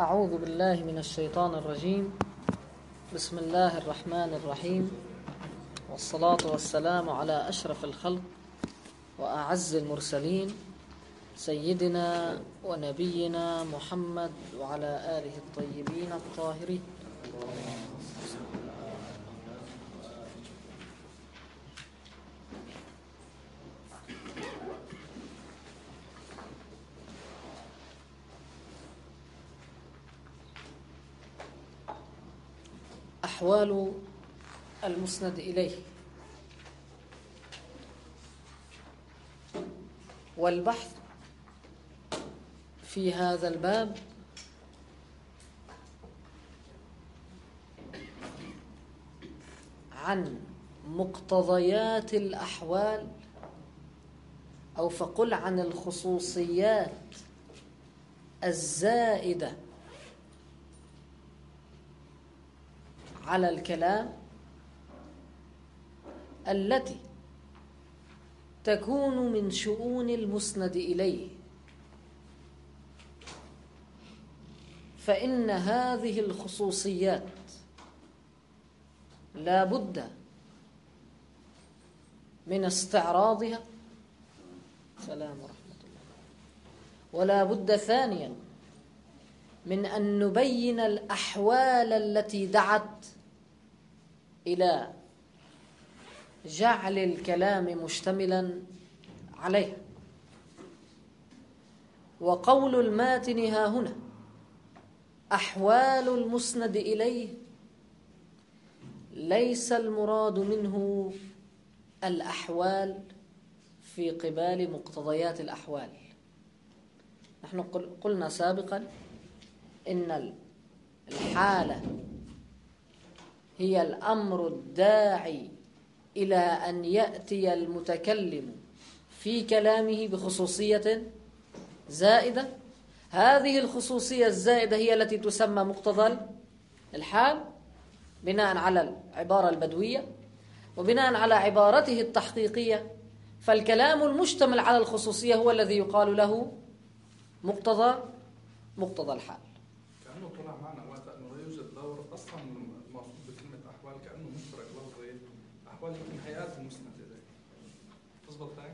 أعوذ بالله من الشيطان الرجيم. بسم الله الرحمن الرحيم، والصلاة والسلام على أشرف الخلق وأعز المرسلين سيدنا ونبينا محمد وعلى آله الطيبين الطاهرين. أحوال المسند إليه. والبحث في هذا الباب عن مقتضيات الأحوال، أو فقل عن الخصوصيات الزائدة على الكلام التي تكون من شؤون المسند إليه، فإن هذه الخصوصيات لا بد من استعراضها. سلام ورحمة الله. ولا بد ثانيا من أن نبين الأحوال التي دعت إلى جعل الكلام مشتملا عليها. وقول الماتن ها هنا أحوال المسند إليه ليس المراد منه الأحوال في قبال مقتضيات الأحوال. نحن قلنا سابقا إن الحالة هي الأمر الداعي إلى أن يأتي المتكلم في كلامه بخصوصية زائدة. هذه الخصوصية الزائدة هي التي تسمى مقتضى الحال بناء على العبارة البدوية وبناء على عبارته التحقيقية. فالكلام المشتمل على الخصوصية هو الذي يقال له مقتضى الحال. كأنه طلع معنا وقت أنه لا يوجد دور أصلا المقصود بكلمة أحوال، كأنه مشترك لفظي أحوال يمكن هيئات المسند إليه. تظبط معي؟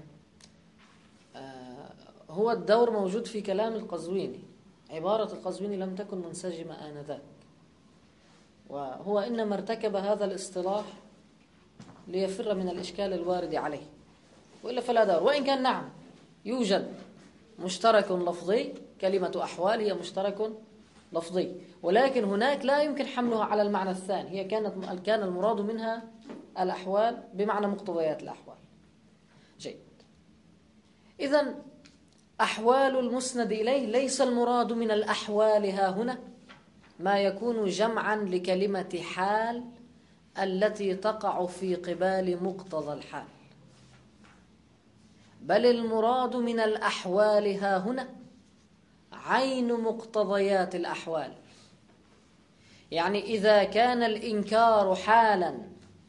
هو الدور موجود في كلام القزويني. عبارة القزويني لم تكن منسجمة آنذاك، وهو إنما ارتكب هذا الاصطلاح ليفر من الإشكال الوارد عليه، وإلا فلا دور. وإن كان نعم يوجد مشترك لفظي، كلمة أحوال هي مشترك لفظي، ولكن هناك لا يمكن حملها على المعنى الثاني. هي كان المراد منها الأحوال بمعنى مقتضيات الأحوال. جيد. إذن أحوال المسند إليه ليس المراد من الأحوال ها هنا ما يكون جمعا لكلمة حال التي تقع في قبال مقتضى الحال، بل المراد من الأحوال ها هنا عين مقتضيات الأحوال. يعني إذا كان الإنكار حالا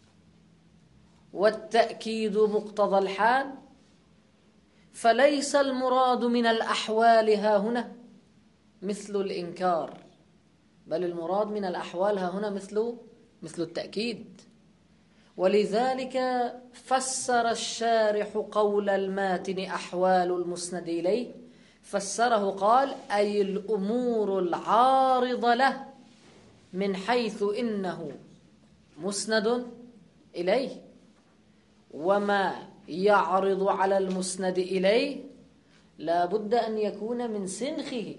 والتأكيد مقتضى الحال، فليس المراد من الأحوال ها هنا مثل الإنكار، بل المراد من الأحوال ها هنا مثل التأكيد. ولذلك فسر الشارح قول الماتن أحوال المسند إليه، فسره قال أي الأمور العارضة له من حيث إنه مسند إليه، وما يعرض على المسند إليه لا بد أن يكون من سنخه،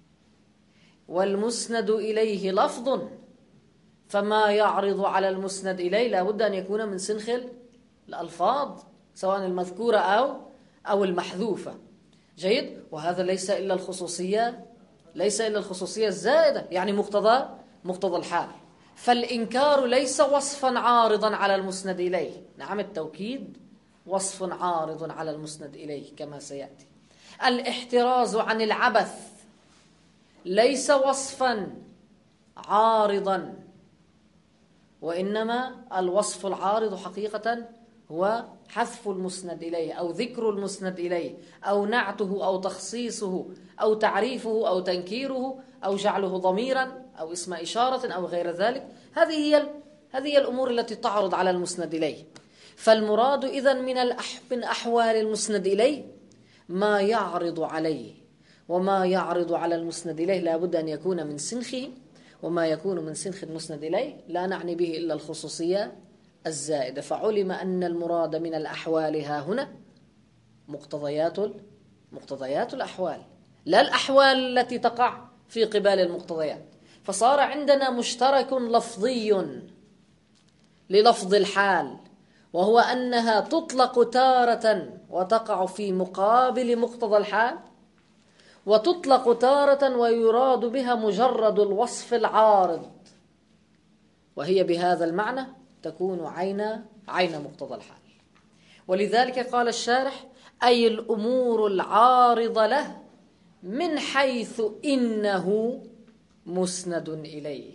والمسند إليه لفظ، فما يعرض على المسند إليه لا بد أن يكون من سنخ الألفاظ سواء المذكورة أو المحذوفة. جيد. وهذا ليس إلا الخصوصية الزائدة، يعني مقتضى الحال. فالإنكار ليس وصفا عارضا على المسند إليه. نعم، التوكيد وصف عارض على المسند إليه كما سيأتي. الاحتراز عن العبث ليس وصفا عارضا، وإنما الوصف العارض حقيقة هو حذف المسند إليه أو ذكر المسند إليه أو نعته أو تخصيصه أو تعريفه أو تنكيره أو جعله ضميرا أو اسم إشارة أو غير ذلك. هذه هي الأمور التي تعرض على المسند إليه. فالمراد إذن من أحوال المسند إليه ما يعرض عليه، وما يعرض على المسند إليه لا بد أن يكون من سنخه، وما يكون من سنخ المسند إليه لا نعني به إلا الخصوصية الزائدة. فعلم أن المراد من الأحوال ها هنا مقتضيات الأحوال، لا الأحوال التي تقع في قبال المقتضيات. فصار عندنا مشترك لفظي للفظ الحال، وهو أنها تطلق تارة وتقع في مقابل مقتضى الحال، وتطلق تارة ويراد بها مجرد الوصف العارض، وهي بهذا المعنى تكون عين مقتضى الحال. ولذلك قال الشارح: أي الأمور العارضة له من حيث إنه مسند إليه.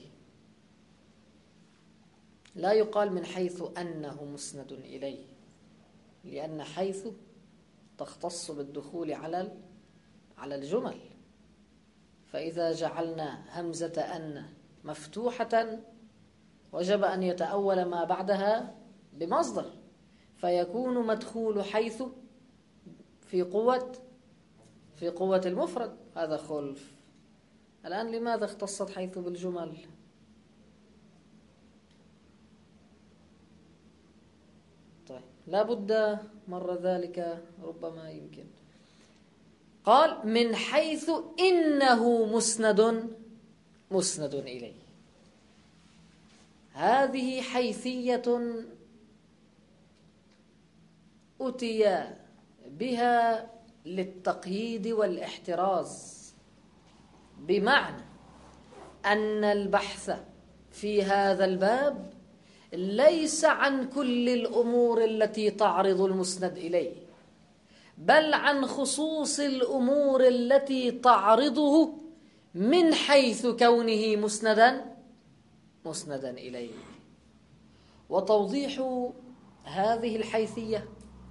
لا يقال من حيث أنه مسند إليه، لأن حيث تختص بالدخول على الجمل، فإذا جعلنا همزة أن مفتوحة وجب أن يتأول ما بعدها بمصدر، فيكون مدخول حيث في قوة المفرد. هذا خلف. الآن لماذا اختصت حيث بالجمل؟ طيب لا بد مر ذلك، ربما يمكن. قال من حيث إنه مسند إليه. هذه حيثية أتي بها للتقييد والاحتراز، بمعنى أن البحث في هذا الباب ليس عن كل الأمور التي تعرض المسند إليه، بل عن خصوص الأمور التي تعرضه من حيث كونه مسندا إليه. وتوضيح هذه الحيثية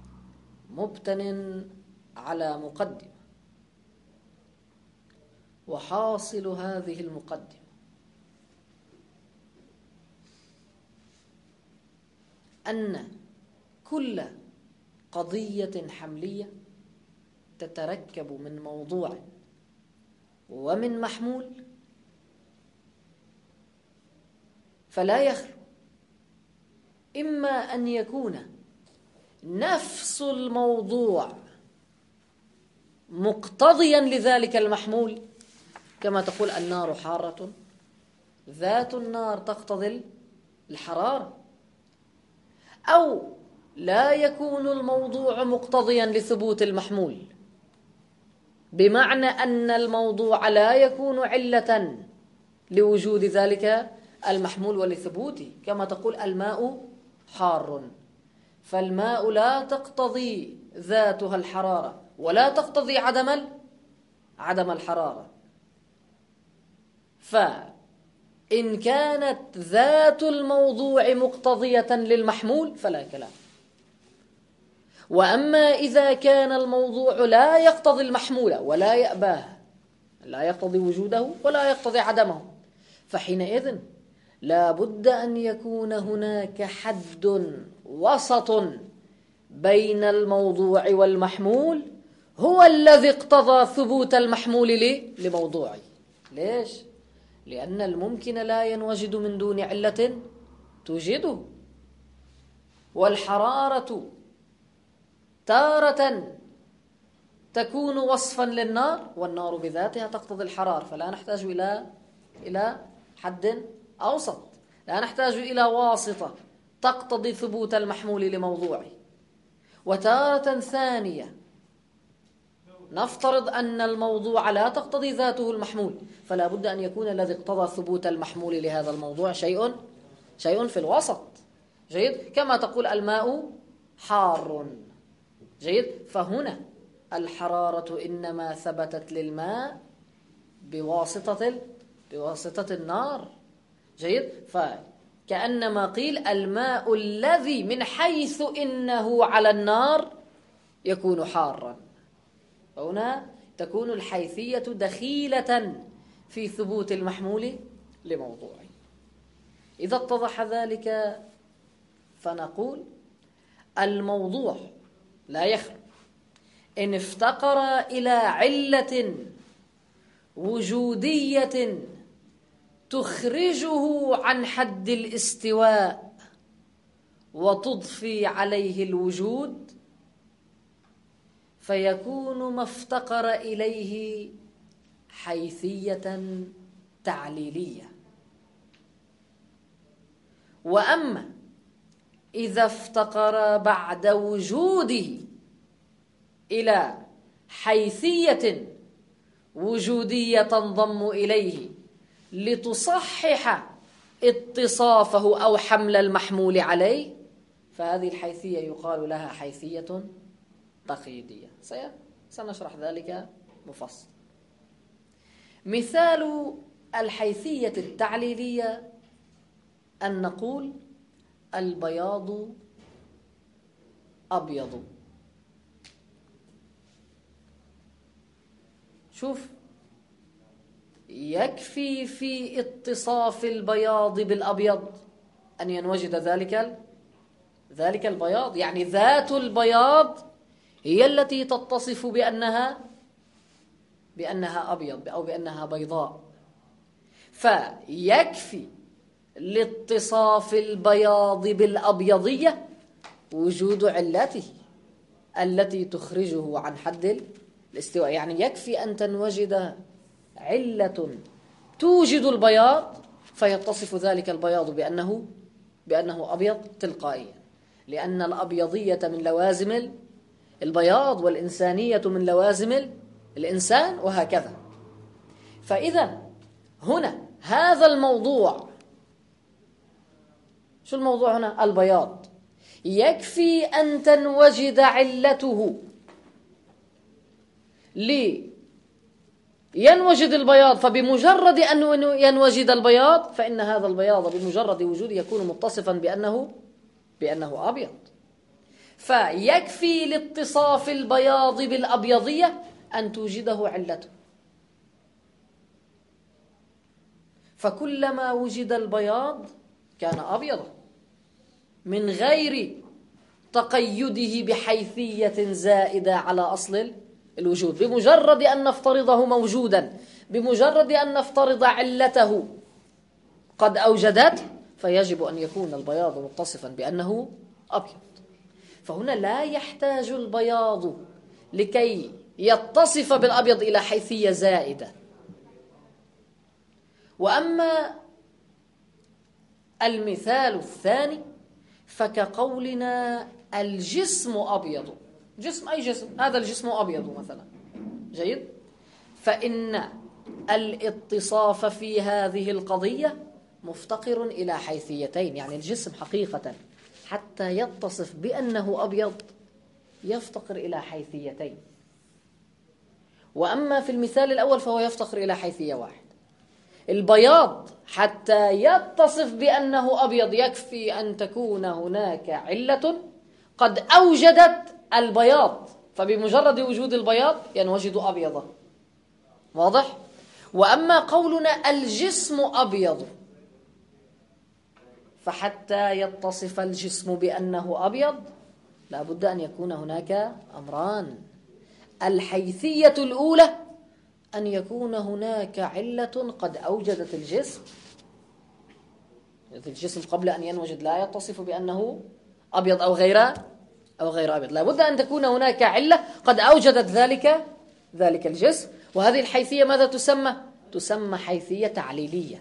مبتن على مقدمة، وحاصل هذه المقدمة أن كل قضية حملية تتركب من موضوع ومن محمول، فلا يخلو إما أن يكون نفس الموضوع مقتضيا لذلك المحمول، كما تقول النار حارة، ذات النار تقتضي الحرارة، أو لا يكون الموضوع مقتضيا لثبوت المحمول، بمعنى أن الموضوع لا يكون علة لوجود ذلك المحمول ولثبوته، كما تقول الماء حار، فالماء لا تقتضي ذاتها الحرارة ولا تقتضي عدم الحرارة. فإن كانت ذات الموضوع مقتضية للمحمول فلا كلام. وأما إذا كان الموضوع لا يقتضي المحمول ولا يأباه، لا يقتضي وجوده ولا يقتضي عدمه، فحينئذ لا بد أن يكون هناك حد وسط بين الموضوع والمحمول هو الذي اقتضى ثبوت المحمول لموضوعه. ليش؟ لأن الممكن لا ينوجد من دون علة توجده، والحرارة تارة تكون وصفا للنار، والنار بذاتها تقتضي الحرارة، فلا نحتاج إلى حد أوسط، لا نحتاج إلى واسطة تقتضي ثبوت المحمول لموضوعه. وتارة ثانية نفترض أن الموضوع لا تقتضي ذاته المحمول، فلا بد أن يكون الذي اقتضى ثبوت المحمول لهذا الموضوع شيء في الوسط. جيد؟ كما تقول الماء حار. جيد؟ فهنا الحرارة إنما ثبتت للماء بواسطة النار. جيد؟ كأنما قيل الماء الذي من حيث إنه على النار يكون حارا. هنا تكون الحيثية دخيلة في ثبوت المحمول لموضوعه. إذا اتضح ذلك فنقول الموضوع لا يخلو إن افتقر إلى علة وجودية تخرجه عن حد الاستواء وتضفي عليه الوجود، فيكون ما افتقر إليه حيثية تعليلية. وأما إذا افتقر بعد وجوده إلى حيثية وجودية تنضم إليه لتصحح اتصافه أو حمل المحمول عليه، فهذه الحيثية يقال لها حيثية تقييدية. سنشرح ذلك مفصل. مثال الحيثية التعليلية أن نقول البياض أبيض. شوف، يكفي في اتصاف البياض بالأبيض أن ينوجد ذلك البياض، يعني ذات البياض هي التي تتصف بأنها أبيض أو بأنها بيضاء. فيكفي لاتصاف البياض بالأبيضية وجود علته التي تخرجه عن حد الاستواء. يعني يكفي أن تنوجد علة توجد البياض فيتصف ذلك البياض بأنه أبيض تلقائيا، لأن الأبيضية من لوازم البياض والإنسانية من لوازم الإنسان، وهكذا. فإذا هنا هذا الموضوع، شو الموضوع هنا؟ البياض. يكفي أن تنوجد علته ينوجد البياض، فبمجرد أن ينوجد البياض فإن هذا البياض بمجرد وجوده يكون متصفا بأنه أبيض. فيكفي لاتصاف البياض بالأبيضية أن توجده علته. فكلما وجد البياض كان أبيضا من غير تقيده بحيثية زائدة على أصل الوجود. بمجرد أن نفترضه موجودا، بمجرد أن نفترض علته قد أوجدته، فيجب أن يكون البياض متصفا بأنه أبيض. فهنا لا يحتاج البياض لكي يتصف بالأبيض إلى حيثية زائدة. وأما المثال الثاني فكقولنا الجسم أبيض. جسم، أي جسم، هذا الجسم أبيض مثلا، جيد. فإن الاتصاف في هذه القضية مفتقر إلى حيثيتين. يعني الجسم حقيقة حتى يتصف بأنه أبيض يفتقر إلى حيثيتين. وأما في المثال الأول فهو يفتقر إلى حيثية واحدة. البياض حتى يتصف بأنه أبيض يكفي أن تكون هناك علة قد أوجدت البياض، فبمجرد وجود البياض ينوجد أبيضا. واضح؟ وأما قولنا الجسم أبيض، فحتى يتصف الجسم بأنه أبيض لا بد أن يكون هناك أمران. الحيثية الأولى أن يكون هناك علة قد أوجدت الجسم. الجسم قبل أن ينوجد لا يتصف بأنه أبيض أو غير أبيض. لا بد أن تكون هناك علة قد أوجدت ذلك الجسم. وهذه الحيثية ماذا تسمى؟ تسمى حيثية تعليلية.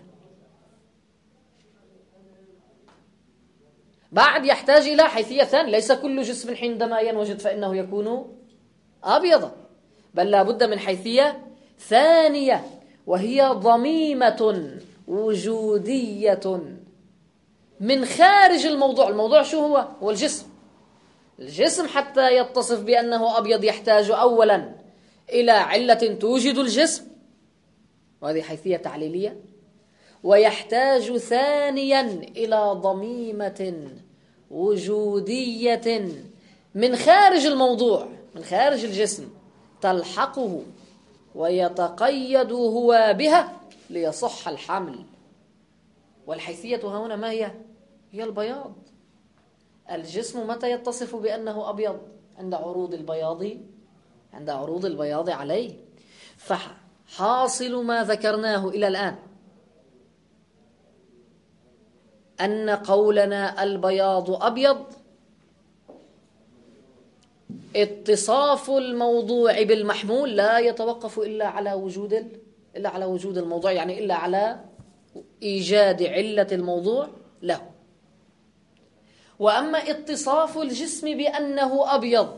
بعد يحتاج إلى حيثية ثانية، ليس كل جسم عندما ينوجد فإنه يكون أبيضا، بل لا بد من حيثية ثانية، وهي ضميمة وجودية من خارج الموضوع. الموضوع شو هو؟ هو الجسم. الجسم حتى يتصف بأنه أبيض يحتاج أولا إلى علة توجد الجسم، وهذه حيثية تعليلية. ويحتاج ثانيا إلى ضميمة وجودية من خارج الموضوع، من خارج الجسم، تلحقه ويتقيد هو بها ليصح الحمل. والحيثية هنا ما هي؟ هي البياض. الجسم متى يتصف بأنه أبيض؟ عند عروض البياض عليه. فحاصل ما ذكرناه إلى الآن أن قولنا البياض أبيض اتصاف الموضوع بالمحمول لا يتوقف إلا على وجود الموضوع، يعني إلا على إيجاد علة الموضوع له. وأما اتصاف الجسم بأنه أبيض،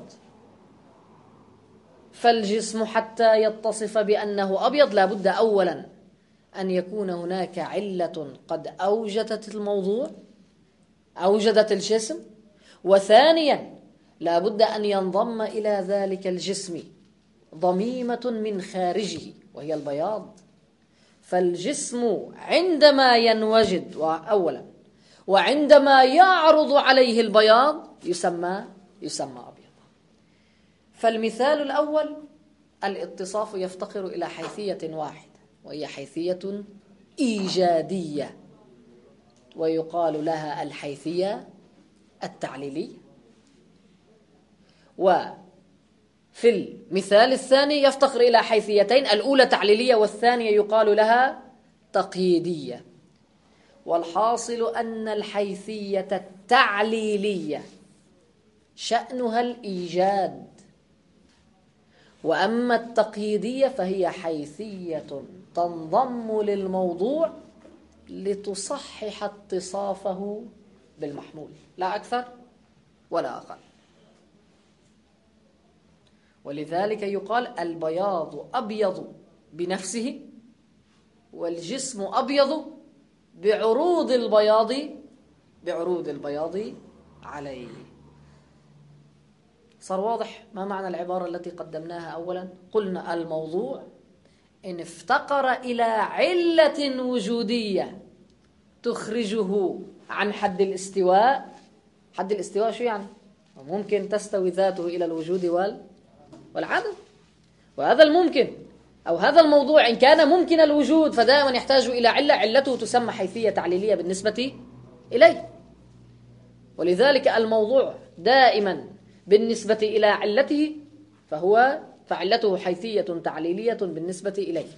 فالجسم حتى يتصف بأنه أبيض لا بد أولا أن يكون هناك علة قد أوجدت الموضوع، أوجدت الجسم، وثانيا لا بد أن ينضم إلى ذلك الجسم ضميمة من خارجه وهي البياض. فالجسم عندما ينوجد أولا وعندما يعرض عليه البياض يسمى أبيض. فالمثال الأول الاتصاف يفتقر إلى حيثية واحدة وهي حيثية إيجادية، ويقال لها الحيثية التعليلية. وفي المثال الثاني يفتقر إلى حيثيتين، الأولى تعليلية والثانية يقال لها تقييدية. والحاصل أن الحيثية التعليلية شأنها الإيجاد، وأما التقييدية فهي حيثية تنضم للموضوع لتصحح اتصافه بالمحمول، لا أكثر ولا أقل. ولذلك يقال البياض أبيض بنفسه والجسم أبيض بعروض البياض عليه. صار واضح ما معنى العبارة التي قدمناها أولا؟ قلنا الموضوع إن افتقر إلى علة وجودية تخرجه عن حد الاستواء. حد الاستواء شو يعني؟ ممكن تستوي ذاته إلى الوجود والعدم، وهذا الممكن أو هذا الموضوع إن كان ممكن الوجود فدائما يحتاج إلى علته تسمى حيثية تعليلية بالنسبة إليه. ولذلك الموضوع دائما بالنسبة إلى علته فعلته حيثية تعليلية بالنسبة إليه.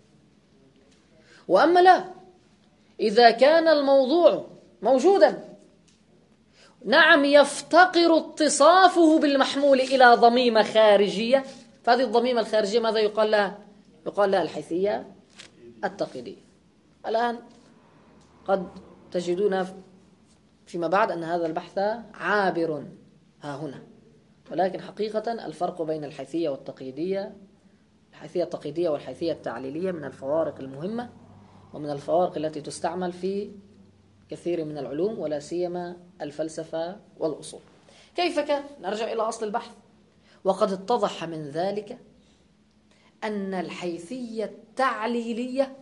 وأما لا، إذا كان الموضوع موجودا نعم يفتقر اتصافه بالمحمول إلى ضميمة خارجية، فهذه الضميمة الخارجية ماذا يقال لها؟ يقال لها الحيثية التقييدية. الآن قد تجدون فيما بعد أن هذا البحث عابر ها هنا، ولكن حقيقة الفرق بين الحيثية والتقييدية، الحيثية التقييدية والحيثية التعليلية من الفوارق المهمة ومن الفوارق التي تستعمل في كثير من العلوم ولا سيما الفلسفة والأصول. كيف كان؟ نرجع إلى أصل البحث. وقد اتضح من ذلك أن الحيثية التعليلية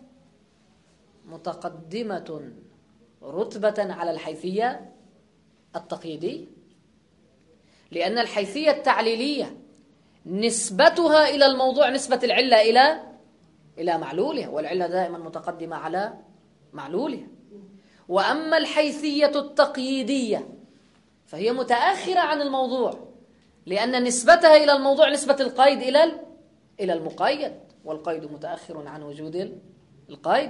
متقدمة رتبة على الحيثية التقييدية، لأن الحيثية التعليلية نسبتها إلى الموضوع نسبة العلة إلى معلولها، والعلة دائما متقدمة على معلولها. وأما الحيثية التقييدية فهي متأخرة عن الموضوع، لأن نسبتها إلى الموضوع نسبة القيد إلى المقيد، والقيد متأخر عن وجود القيد.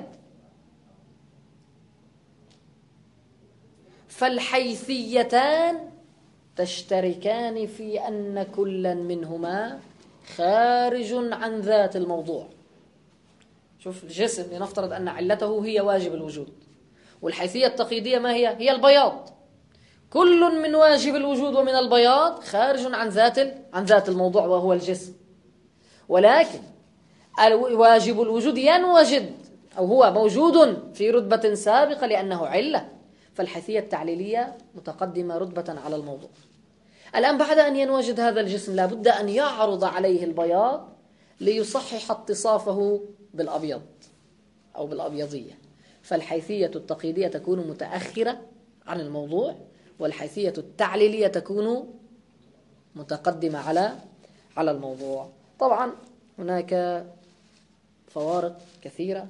فالحيثيتان تشتركان في أن كل منهما خارج عن ذات الموضوع. شوف الجسم لنفترض أن علته هي واجب الوجود، والحيثية التقييدية ما هي؟ هي البياض. كل من واجب الوجود ومن البياض خارج عن ذات الموضوع وهو الجسم. ولكن واجب الوجود ينوجد أو هو موجود في رتبة سابقة لأنه علة، فالحيثية التعليلية متقدمة رتبة على الموضوع. الآن بعد أن ينوجد هذا الجسم لابد أن يعرض عليه البياض ليصحح اتصافه بالأبيض أو بالأبيضية، فالحيثية التقييدية تكون متأخرة عن الموضوع، والحيثية التعليلية تكون متقدمة على الموضوع. طبعا هناك فوارق كثيرة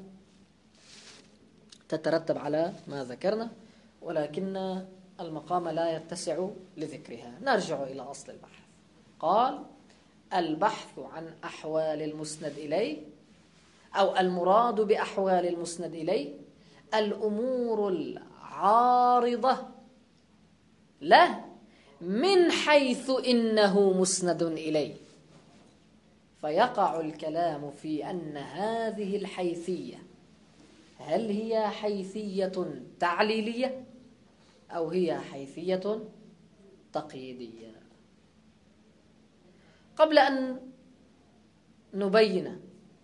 تترتب على ما ذكرنا، ولكن المقام لا يتسع لذكرها. نرجع إلى أصل البحث. قال: البحث عن أحوال المسند إليه، أو المراد بأحوال المسند إليه الأمور العارضة له من حيث إنه مسند إليه. فيقع الكلام في أن هذه الحيثية هل هي حيثية تعليلية أو هي حيثية تقييدية. قبل أن نبين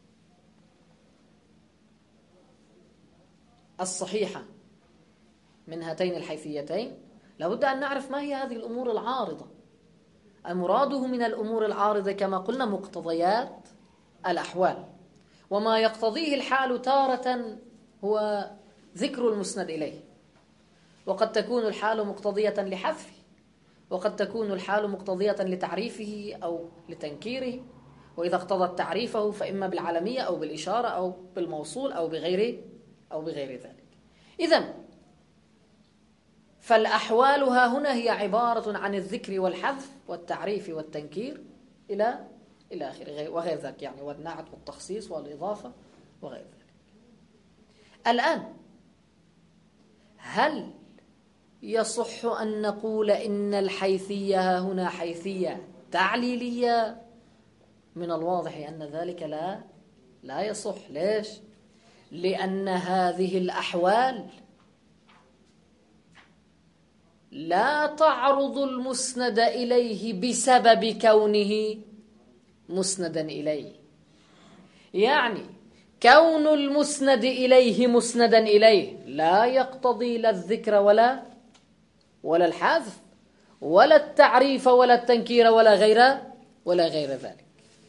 الصحيحة من هاتين الحيثيتين لابد أن نعرف ما هي هذه الأمور العارضة. المراده من الأمور العارضة كما قلنا مقتضيات الأحوال، وما يقتضيه الحال تارة هو ذكر المسند إليه، وقد تكون الحال مقتضية لحذفه، وقد تكون الحال مقتضية لتعريفه أو لتنكيره، وإذا اقتضت تعريفه فإما بالعلمية أو بالإشارة أو بالموصول أو بغير ذلك. إذن فالأحوال ها هنا هي عبارة عن الذكر والحذف والتعريف والتنكير إلى آخره وغير ذلك، يعني والنعت والتخصيص والإضافة وغير ذلك. الآن هل يصح أن نقول إن الحيثية هنا حيثية تعليلية؟ من الواضح أن ذلك لا يصح. ليش؟ لأن هذه الأحوال لا تعرض المسند إليه بسبب كونه مسندا إليه. يعني كون المسند إليه مسندا إليه لا يقتضي لا الذكر ولا الحذف ولا التعريف ولا التنكير ولا غير ذلك.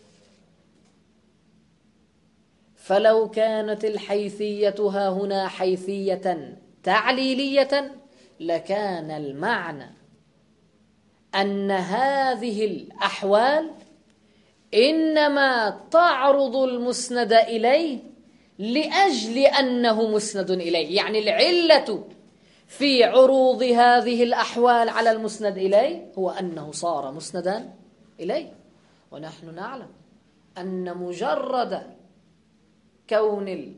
فلو كانت الحيثية ها هنا حيثية تعليلية لكان المعنى أن هذه الأحوال إنما تعرض المسند إليه لأجل أنه مسند إليه. يعني العلة في عروض هذه الأحوال على المسند إليه هو أنه صار مسندا إليه. ونحن نعلم أن مجرد كون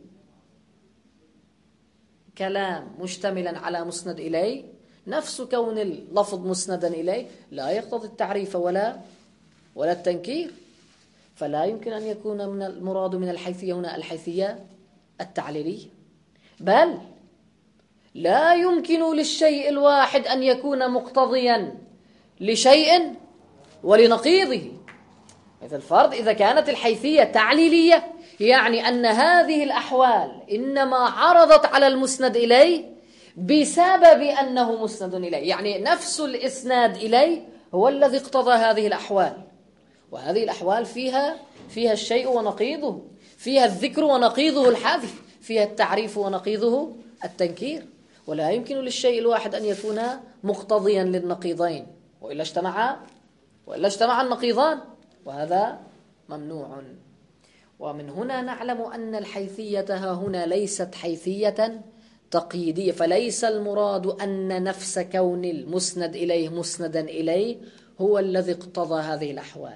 الكلام مشتملا على مسند إليه، نفس كون اللفظ مسندا إليه لا يقتضي التعريف ولا التنكير، فلا يمكن أن يكون من المراد من الحيثية هنا الحيثية التعليلية. بل لا يمكن للشيء الواحد أن يكون مقتضيا لشيء ولنقيضه. مثل الفرض إذا كانت الحيثية تعليلية يعني أن هذه الأحوال إنما عرضت على المسند إليه بسبب أنه مسند إليه، يعني نفس الإسناد إليه هو الذي اقتضى هذه الأحوال. وهذه الأحوال فيها الشيء ونقيضه، فيها الذكر ونقيضه الحذف، فيها التعريف ونقيضه التنكير. ولا يمكن للشيء الواحد أن يكون مقتضيا للنقيضين، وإلا اجتمع النقيضان، وهذا ممنوع. ومن هنا نعلم أن الحيثية ها هنا ليست حيثية تقييدية، فليس المراد أن نفس كون المسند إليه مسندا إليه هو الذي اقتضى هذه الأحوال.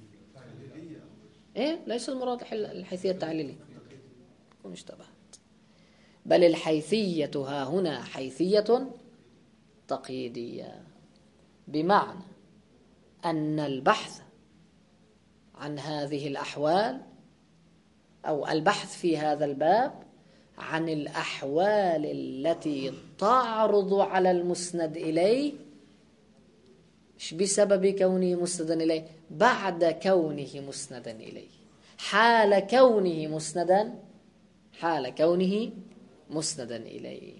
ليس المراد الحيثية التعليلية، كن اشتبهت. بل الحيثية ها هنا حيثية تقييدية، بمعنى أن البحث عن هذه الأحوال أو البحث في هذا الباب عن الأحوال التي تعرض على المسند إليه مش بسبب كونه مسندا إليه، بعد كونه مسندا إليه، حال كونه مسندا إليه.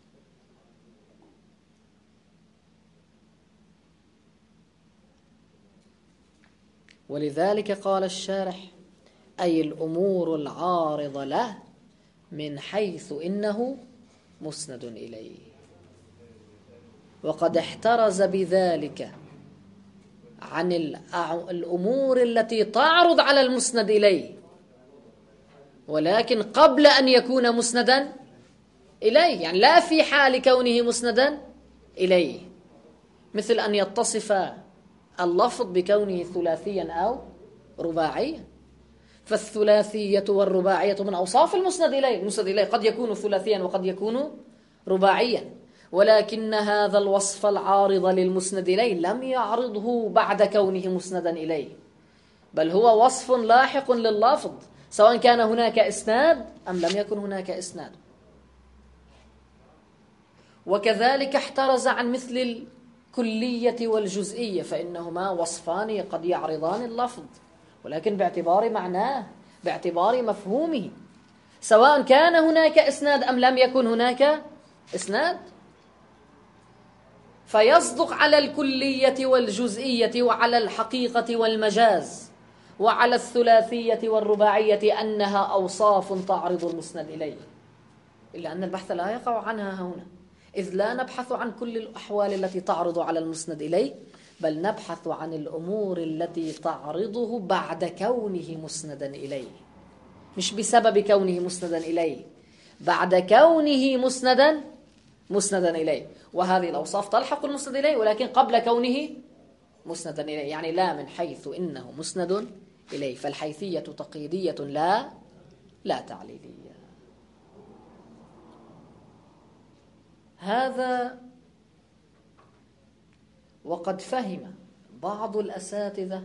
ولذلك قال الشارح: أي الأمور العارضة له من حيث إنه مسند إليه، وقد احترز بذلك عن الأمور التي تعرض على المسند إليه ولكن قبل أن يكون مسندا إليه، يعني لا في حال كونه مسندا إليه، مثل أن يتصف اللفظ بكونه ثلاثيا أو رباعيا. فالثلاثية والرباعية من أوصاف المسند إليه. المسند إليه قد يكون ثلاثيا وقد يكون رباعيا، ولكن هذا الوصف العارض للمسند إليه لم يعرضه بعد كونه مسندا إليه، بل هو وصف لاحق لللفظ سواء كان هناك إسناد أم لم يكن هناك إسناد. وكذلك احترز عن مثل الكلية والجزئية، فإنهما وصفان قد يعرضان اللفظ ولكن باعتبار معناه، باعتبار مفهومه، سواء كان هناك إسناد أم لم يكن هناك إسناد. فيصدق على الكلية والجزئية وعلى الحقيقة والمجاز وعلى الثلاثية والرباعية أنها أوصاف تعرض المسند إليه، إلا أن البحث لا يقع عنها هنا، إذ لا نبحث عن كل الأحوال التي تعرض على المسند إليه، بل نبحث عن الأمور التي تعرضه بعد كونه مسندا إليه، مش بسبب كونه مسندا إليه، بعد كونه مسندا إليه. وهذه الأوصاف تلحق المسند إليه ولكن قبل كونه مسندا إليه، يعني لا من حيث إنه مسند إليه، فالحيثية تقييدية لا تعليلية. هذا وقد فهم بعض الأساتذة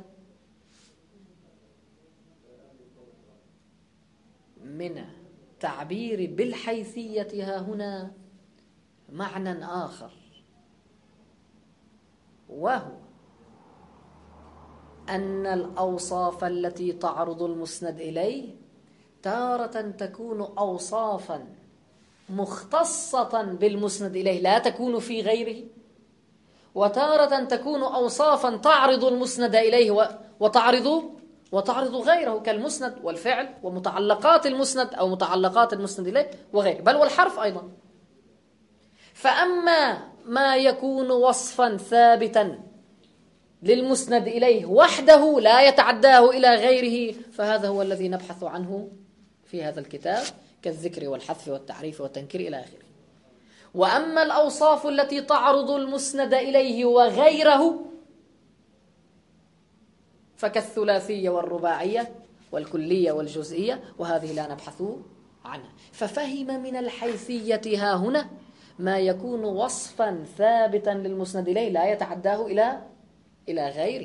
من تعبير بالحيثية ها هنا معنى آخر، وهو أن الأوصاف التي تعرض المسند إليه تارة تكون أوصافا مختصة بالمسند إليه لا تكون في غيره، وتارة تكون أوصافا تعرض المسند إليه وتعرض غيره، كالمسند والفعل ومتعلقات المسند أو متعلقات المسند إليه وغيره، بل والحرف أيضا. فأما ما يكون وصفا ثابتا للمسند إليه وحده لا يتعداه إلى غيره، فهذا هو الذي نبحث عنه في هذا الكتاب، كالذكر والحذف والتعريف والتنكير إلى آخره. وأما الأوصاف التي تعرض المسند إليه وغيره فكالثلاثية والرباعية والكلية والجزئية، وهذه لا نبحث عنها. ففهم من الحيثية ها هنا ما يكون وصفا ثابتا للمسند إليه لا يتعداه إلى غيره،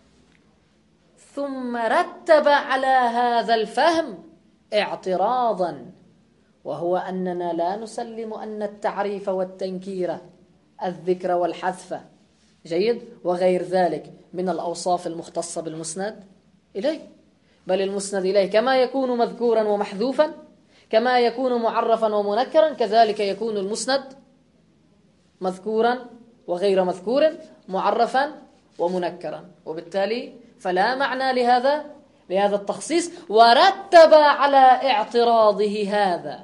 ثم رتب على هذا الفهم اعتراضا، وهو أننا لا نسلم أن التعريف والتنكير، الذكر والحذف، جيد، وغير ذلك من الأوصاف المختصة بالمسند إليه، بل المسند إليه كما يكون مذكورا ومحذوفا، كما يكون معرفا ومنكرا، كذلك يكون المسند مذكورا وغير مذكور، معرفا ومنكرا. وبالتالي فلا معنى لهذا التخصيص. ورتب على اعتراضه هذا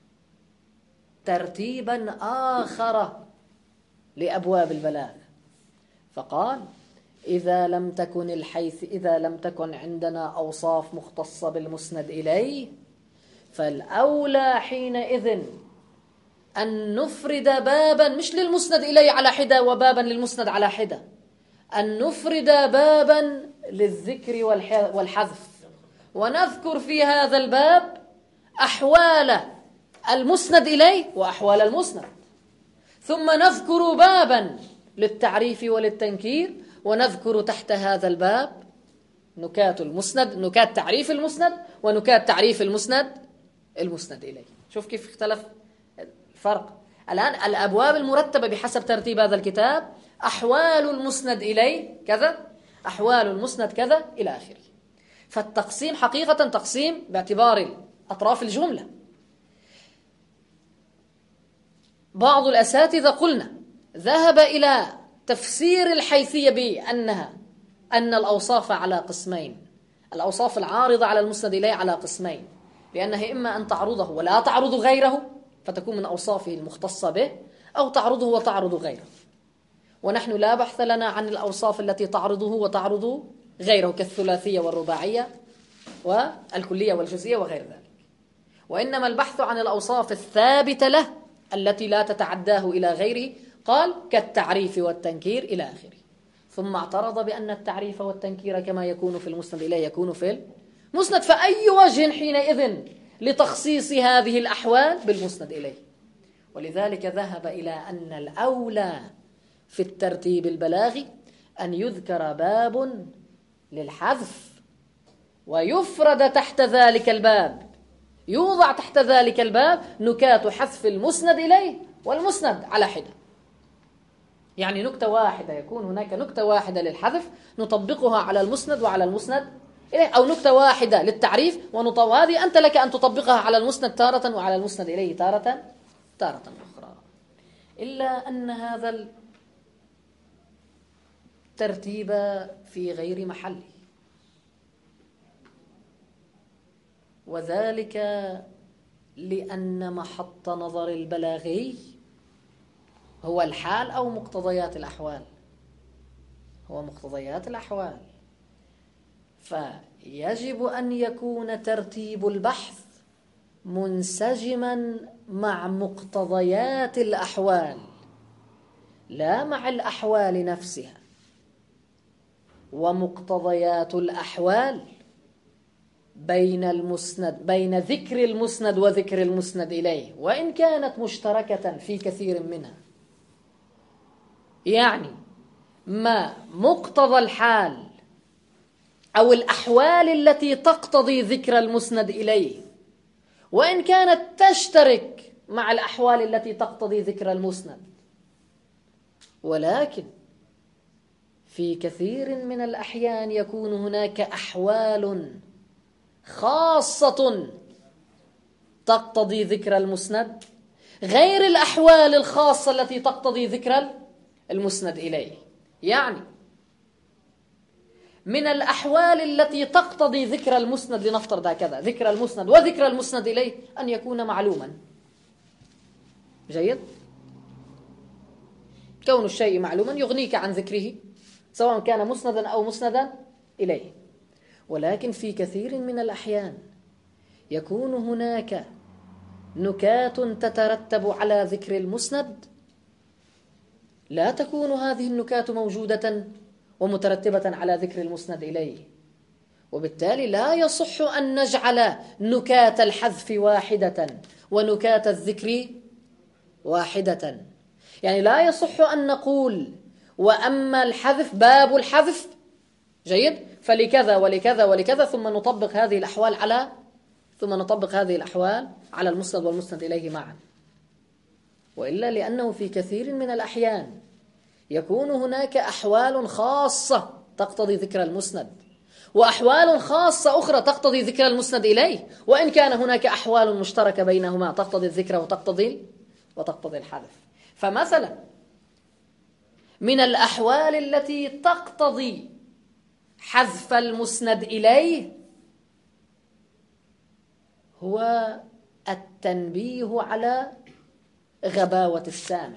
ترتيبا آخر لأبواب البلاغة، فقال: إذا لم تكن عندنا أوصاف مختصة بالمسند إليه، فالأولى حينئذ أن نفرد بابا مش للمسند إليه على حدة وبابا للمسند على حدة، أن نفرد بابا للذكر والحذف، ونذكر في هذا الباب أحوال المسند إليه وأحوال المسند، ثم نذكر بابا للتعريف وللتنكير، ونذكر تحت هذا الباب نكات المسند، نكات تعريف المسند، ونكات تعريف المسند إليه. شوف كيف اختلف الفرق. الآن الأبواب المرتبة بحسب ترتيب هذا الكتاب: أحوال المسند إليه كذا، أحوال المسند كذا، إلى آخره. فالتقسيم حقيقة تقسيم باعتبار أطراف الجملة. بعض الأساتذة قلنا ذهب إلى تفسير الحيثية أن الأوصاف على قسمين، الأوصاف العارضة على المسند إليه على قسمين، لأنها إما أن تعرضه ولا تعرض غيره، فتكون من أوصافه المختصة به، أو تعرضه وتعرض غيره. ونحن لا بحث لنا عن الأوصاف التي تعرضه وتعرض غيره كالثلاثية والرباعية والكلية والجزئية وغير ذلك، وإنما البحث عن الأوصاف الثابتة له التي لا تتعداه إلى غيره، قال كالتعريف والتنكير إلى آخره. ثم اعترض بأن التعريف والتنكير كما يكون في المسند إليه يكون في المسند، فأي وجه حينئذ لتخصيص هذه الأحوال بالمسند إليه؟ ولذلك ذهب إلى أن الأولى في الترتيب البلاغي أن يذكر باب للحذف ويفرد تحت ذلك الباب، يوضع تحت ذلك الباب نكات حذف المسند إليه والمسند على حدة. يعني نكتة واحدة، يكون هناك نكتة واحدة للحذف نطبقها على المسند وعلى المسند إليه، أو نكتة واحدة للتعريف وهذه أنت لك أن تطبقها على المسند تارة وعلى المسند إليه تارة أخرى. إلا أن هذا الترتيب في غير محله، وذلك لأن محط نظر البلاغي هو الحال أو مقتضيات الأحوال، هو مقتضيات الأحوال. فيجب أن يكون ترتيب البحث منسجما مع مقتضيات الأحوال لا مع الأحوال نفسها. ومقتضيات الأحوال بين ذكر المسند وذكر المسند إليه، وإن كانت مشتركة في كثير منها، يعني ما مقتضى الحال أو الأحوال التي تقتضي ذكر المسند إليه، وإن كانت تشترك مع الأحوال التي تقتضي ذكر المسند، ولكن في كثير من الأحيان يكون هناك أحوال خاصة تقتضي ذكر المسند غير الأحوال الخاصة التي تقتضي ذكر المسند إليه. يعني من الأحوال التي تقتضي ذكر المسند، لنفترض هكذا، ذكر المسند وذكر المسند إليه أن يكون معلوما. جيد؟ كون الشيء معلوما يغنيك عن ذكره سواء كان مسندا أو مسندا إليه. ولكن في كثير من الأحيان يكون هناك نكات تترتب على ذكر المسند لا تكون هذه النكات موجودة ومترتبة على ذكر المسند إليه، وبالتالي لا يصح أن نجعل نكات الحذف واحدة ونكات الذكر واحدة. يعني لا يصح أن نقول وأما الحذف باب الحذف جيد فلكذا ولكذا ولكذا ثم نطبق هذه الأحوال على المسند والمسند إليه معا. وإلا لأنه في كثير من الأحيان يكون هناك أحوال خاصة تقتضي ذكر المسند وأحوال خاصة أخرى تقتضي ذكر المسند إليه، وإن كان هناك أحوال مشتركة بينهما تقتضي الذكر وتقتضي الحذف. فمثلا من الأحوال التي تقتضي حذف المسند إليه هو التنبيه على غباوة السامع.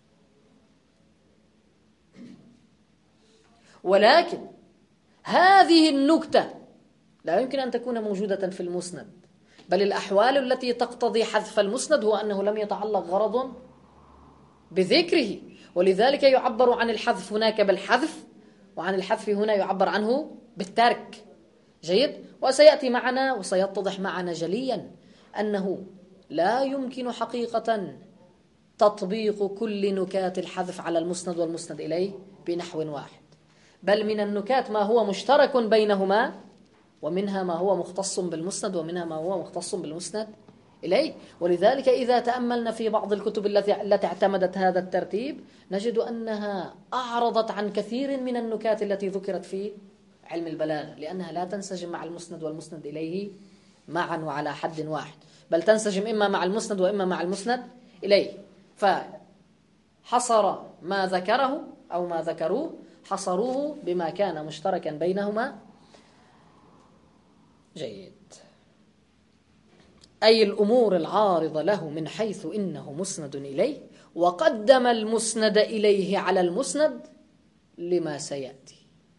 ولكن هذه النكتة لا يمكن أن تكون موجودة في المسند، بل الأحوال التي تقتضي حذف المسند هو أنه لم يتعلق غرض بذكره، ولذلك يعبر عن الحذف هناك بالحذف، وعن الحذف هنا يعبر عنه بالترك. جيد؟ وسيأتي معنا وسيتضح معنا جليا أنه لا يمكن حقيقة تطبيق كل نكات الحذف على المسند والمسند إليه بنحو واحد، بل من النكات ما هو مشترك بينهما، ومنها ما هو مختص بالمسند ومنها ما هو مختص بالمسند إليه. ولذلك إذا تأملنا في بعض الكتب التي اعتمدت هذا الترتيب نجد أنها أعرضت عن كثير من النكات التي ذكرت في علم البلاغة، لأنها لا تنسجم مع المسند والمسند إليه معا وعلى حد واحد، بل تنسجم إما مع المسند وإما مع المسند إليه. فحصر ما ذكره أو ما ذكروه حصروه بما كان مشتركا بينهما. جيد. أي الأمور العارضة له من حيث إنه مسند إليه، وقدم المسند إليه على المسند لما سيأتي.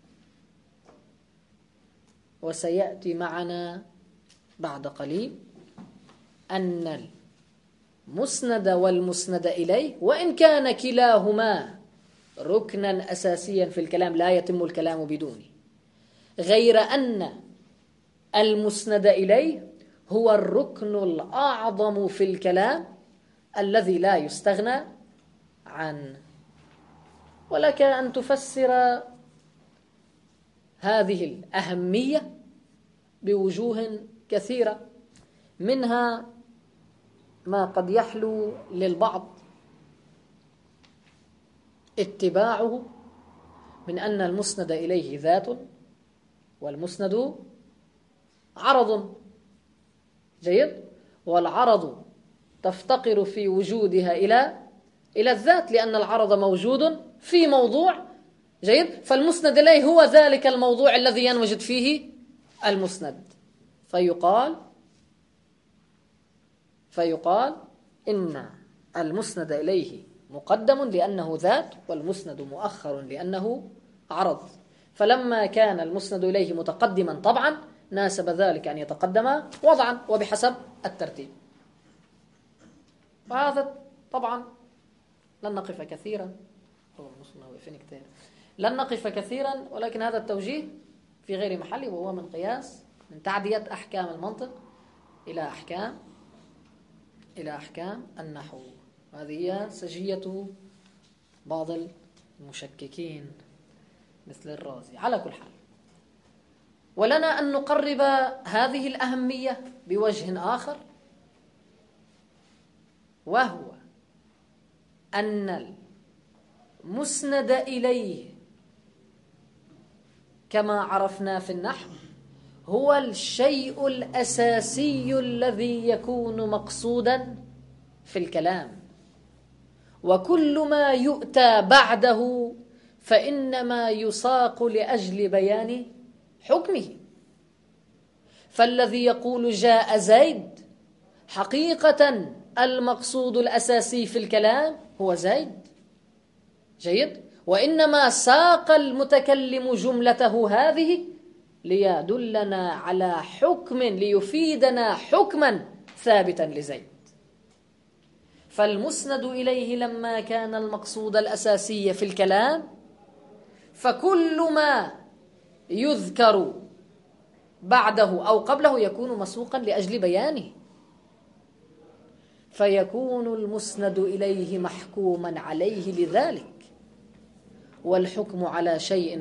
وسيأتي معنا بعد قليل أن المسند والمسند إليه وإن كان كلاهما ركنا أساسيا في الكلام لا يتم الكلام بدونه، غير أن المسند إليه هو الركن الأعظم في الكلام الذي لا يستغنى عنه. ولك أن تفسر هذه الأهمية بوجوه كثيرة، منها ما قد يحلو للبعض اتباعه من أن المسند إليه ذات والمسند عرض. جيد. والعرض تفتقر في وجودها إلى الذات، لأن العرض موجود في موضوع. جيد. فالمسند إليه هو ذلك الموضوع الذي ينوجد فيه المسند، فيقال إن المسند إليه مقدم لأنه ذات، والمسند مؤخر لأنه عرض. فلما كان المسند إليه متقدما طبعا ناسب ذلك أن يتقدم وضعا وبحسب الترتيب. وهذا طبعا لن نقف كثيرا ولكن هذا التوجيه في غير محله، وهو من قياس من تعدية أحكام المنطق إلى أحكام النحو. هذه هي سجية بعض المشككين مثل الرازي. على كل حال، ولنا أن نقرب هذه الأهمية بوجه آخر، وهو أن المسند إليه كما عرفنا في النحو هو الشيء الأساسي الذي يكون مقصودا في الكلام، وكل ما يؤتى بعده فإنما يساق لأجل بيان حكمه. فالذي يقول جاء زيد حقيقة المقصود الأساسي في الكلام هو زيد. جيد. وإنما ساق المتكلم جملته هذه ليدلنا على حكم، ليفيدنا حكما ثابتا لزيد. فالمسند إليه لما كان المقصود الأساسي في الكلام، فكل ما يذكر بعده أو قبله يكون مسوقا لأجل بيانه، فيكون المسند إليه محكوما عليه لذلك. والحكم على شيء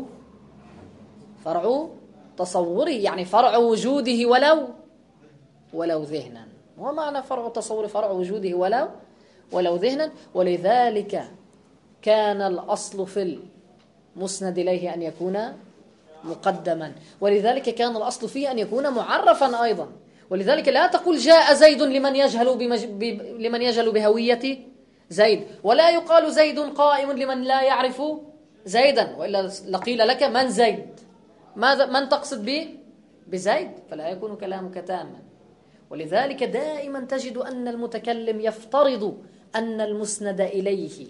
فرع تصوره، يعني فرع وجوده ولو ذهنا. ومعنى فرع تصور فرع وجوده ولو ذهنا. ولذلك كان الأصل في المسند إليه أن يكون مقدما، ولذلك كان الأصل فيه أن يكون معرفا أيضا. ولذلك لا تقول جاء زيد لمن يجهل بهوية زيد، ولا يقال زيد قائم لمن لا يعرف زيدا، وإلا لقيل لك من زيد، من تقصد به بزيد، فلا يكون كلامك تاما. ولذلك دائما تجد أن المتكلم يفترض أن المسند إليه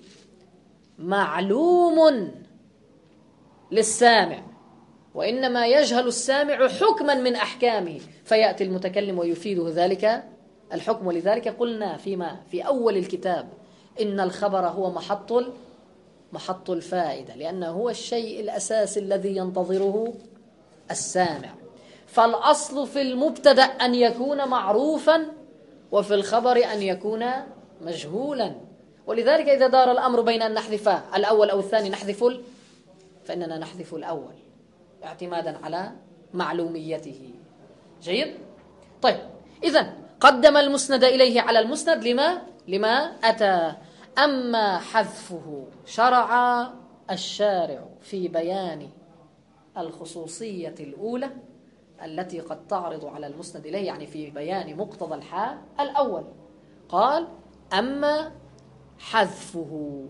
معلوم للسامع، وإنما يجهل السامع حكما من أحكامه، فيأتي المتكلم ويفيده ذلك الحكم. ولذلك قلنا في أول الكتاب إن الخبر هو محط الفائدة، لأنه هو الشيء الأساسي الذي ينتظره السامع. فالأصل في المبتدأ أن يكون معروفا، وفي الخبر أن يكون مجهولا. ولذلك إذا دار الأمر بين أن نحذف الأول أو الثاني فإننا نحذف الأول اعتمادا على معلوميته. جيد؟ طيب، إذن قدم المسند إليه على المسند لما أتى. أما حذفه شرع الشارع في بيان الخصوصية الأولى التي قد تعرض على المسند إليه، يعني في بيان مقتضى الحال الأول. قال أما حذفه،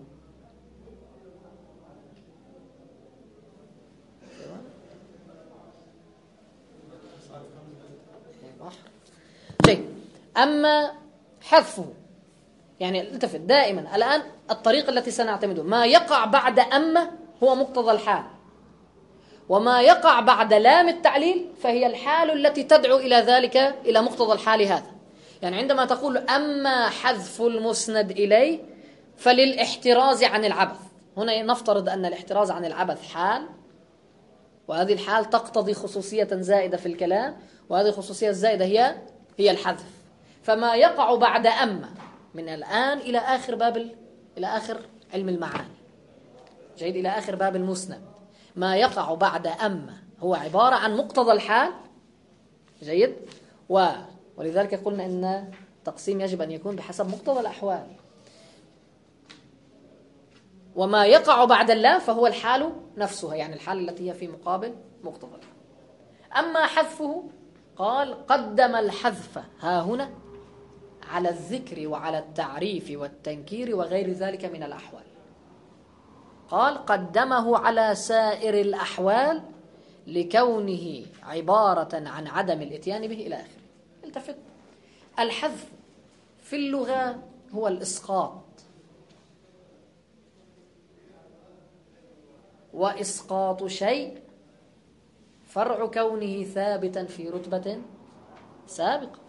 أما حذفه، يعني التفت دائما الآن الطريقة التي سنعتمدها، ما يقع بعد أما هو مقتضى الحال، وما يقع بعد لام التعليل فهي الحال التي تدعو إلى ذلك، إلى مقتضى الحال هذا. يعني عندما تقول أما حذف المسند إليه فللاحتراز عن العبث، هنا نفترض أن الاحتراز عن العبث حال، وهذه الحال تقتضي خصوصية زائدة في الكلام، وهذه الخصوصية الزائدة هي الحذف. فما يقع بعد أما من الآن إلى آخر إلى آخر علم المعاني، جيد، إلى آخر باب المسند، ما يقع بعد أما هو عبارة عن مقتضى الحال، جيد، ولذلك قلنا إن التقسيم يجب أن يكون بحسب مقتضى الأحوال. وما يقع بعد اللام فهو الحال نفسها، يعني الحال التي هي في مقابل مقتضى الحال. أما حذفه قال قدم الحذف ها هنا على الذكر وعلى التعريف والتنكير وغير ذلك من الأحوال. قال قدمه على سائر الأحوال لكونه عبارة عن عدم الإتيان به إلى آخره. التفت، الحذف في اللغة هو الإسقاط، وإسقاط شيء فرع كونه ثابتا في رتبة سابقة.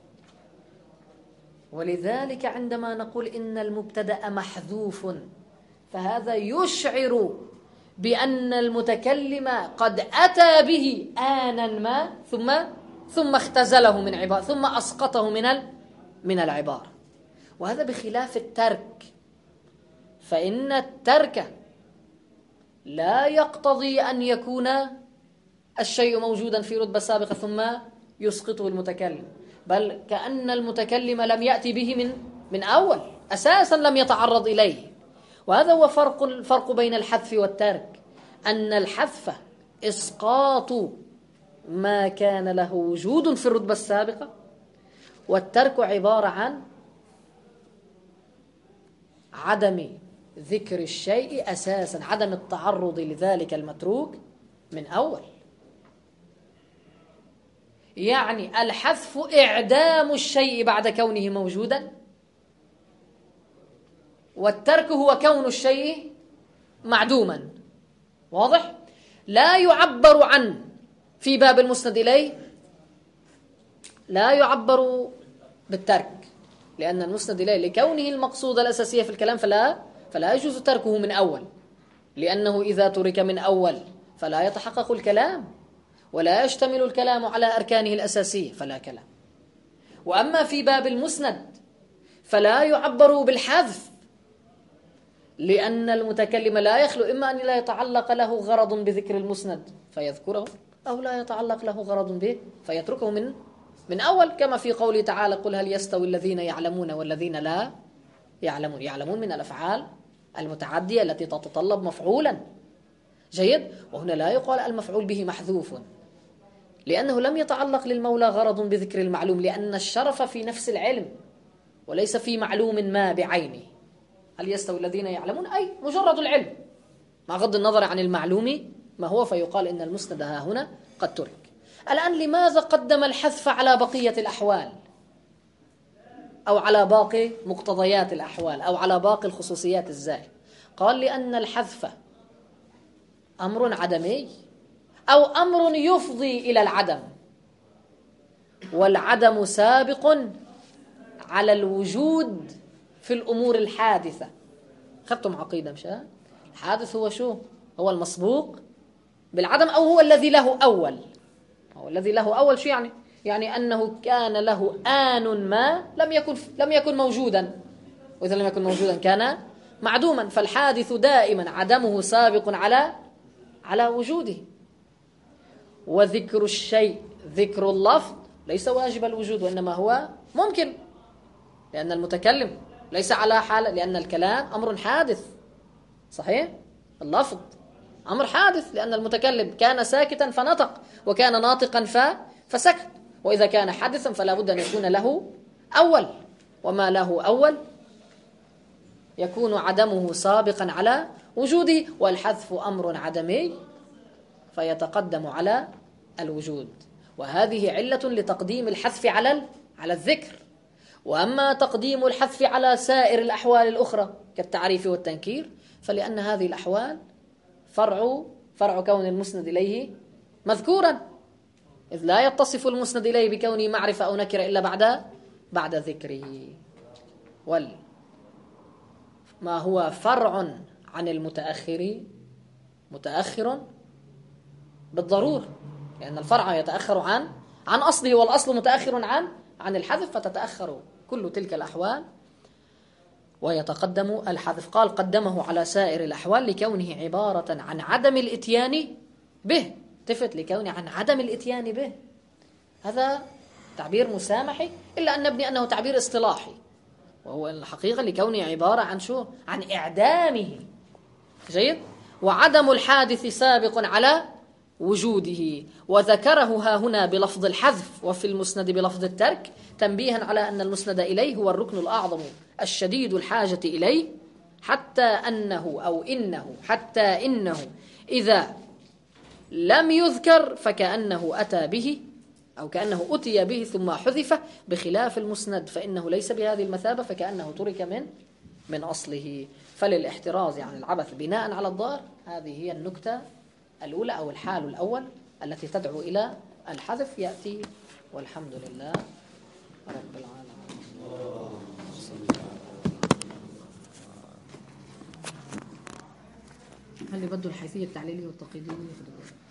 ولذلك عندما نقول إن المبتدأ محذوف فهذا يشعر بأن المتكلم قد أتى به آنا ما ثم اختزله من عبارة، ثم أسقطه من العبارة. وهذا بخلاف الترك، فإن الترك لا يقتضي أن يكون الشيء موجودا في رتبة سابقة ثم يسقطه المتكلم، بل كأن المتكلم لم يأتي به من أول، أساسا لم يتعرض إليه. وهذا هو الفرق بين الحذف والترك، أن الحذف إسقاط ما كان له وجود في الرتبة السابقة، والترك عبارة عن عدم ذكر الشيء أساسا، عدم التعرض لذلك المتروك من أول. يعني الحذف إعدام الشيء بعد كونه موجودا، والترك هو كون الشيء معدوما. واضح؟ لا يعبر عن في باب المسند إليه، لا يعبر بالترك، لأن المسند إليه لكونه المقصود الأساسية في الكلام فلا يجوز تركه من أول، لأنه إذا ترك من أول فلا يتحقق الكلام ولا يشتمل الكلام على أركانه الأساسية، فلا كلام. وأما في باب المسند فلا يعبر بالحذف، لأن المتكلم لا يخلو إما أن لا يتعلق له غرض بذكر المسند فيذكره، أو لا يتعلق له غرض به فيتركه من أول، كما في قوله تعالى قل هل يستوي الذين يعلمون والذين لا يعلمون. يعلمون من الأفعال المتعدية التي تتطلب مفعولا، جيد. وهنا لا يقال المفعول به محذوف، لأنه لم يتعلق للمولى غرض بذكر المعلوم، لأن الشرف في نفس العلم وليس في معلوم ما بعينه. هل يستوي الذين يعلمون أي مجرد العلم مع غض النظر عن المعلوم ما هو، فيقال إن المسند ها هنا قد ترك. الآن لماذا قدم الحذف على بقية الأحوال، أو على باقي مقتضيات الأحوال، أو على باقي الخصوصيات الزائدة؟ قال لأن الحذف أمر عدمي، أو أمر يفضي إلى العدم، والعدم سابق على الوجود في الأمور الحادثة. خدتم عقيدة مشاء؟ الحادث هو شو؟ هو المسبوق بالعدم، أو هو الذي له أول. هو الذي له أول شو يعني؟ يعني أنه كان له آن ما لم يكن موجودا، وإذا لم يكن موجودا كان معدوما. فالحادث دائما عدمه سابق على وجوده. وذكر الشيء، ذكر اللفظ ليس واجب الوجود، وإنما هو ممكن، لأن المتكلم ليس على حال، لأن الكلام أمر حادث، صحيح؟ اللفظ أمر حادث، لأن المتكلم كان ساكتا فنطق، وكان ناطقا فسكت. وإذا كان حادثا فلا بد أن يكون له أول، وما له أول يكون عدمه سابقا على وجوده. والحذف أمر عدمي فيتقدم على الوجود، وهذه علة لتقديم الحذف على الذكر، وأما تقديم الحذف على سائر الأحوال الأخرى كالتعريف والتنكير فلأن هذه الأحوال فرع كون المسند إليه مذكورا، إذ لا يتصف المسند إليه بكونه معرفة أو نكرة إلا بعد ذكره. ما هو فرع عن المتأخر متأخر بالضرورة، لأن الفرع يتأخر عن أصله، والأصل متأخر عن الحذف، فتتأخر كل تلك الأحوال ويتقدم الحذف. قال قدمه على سائر الأحوال لكونه عبارة عن عدم الإتيان به، تفت لكونه عن عدم الإتيان به. هذا تعبير مسامحي إلا أن نبني أنه تعبير اصطلاحي، وهو الحقيقة لكونه عبارة عن شو؟ عن إعدامه. جيد. وعدم الحادث سابق على وجوده، وذكره ها هنا بلفظ الحذف وفي المسند بلفظ الترك تنبيها على أن المسند إليه هو الركن الأعظم الشديد الحاجة إليه، حتى إنه إذا لم يذكر فكأنه أتى به أو كأنه أتي به ثم حذف، بخلاف المسند فإنه ليس بهذه المثابة فكأنه ترك من أصله. فللاحتراز عن العبث بناء على الضار، هذه هي النكتة الأولى أو الحال الأول التي تدعو إلى الحذف يأتي. والحمد لله رب العالمين. هل بده الحيثية التعليلية والتقييدية؟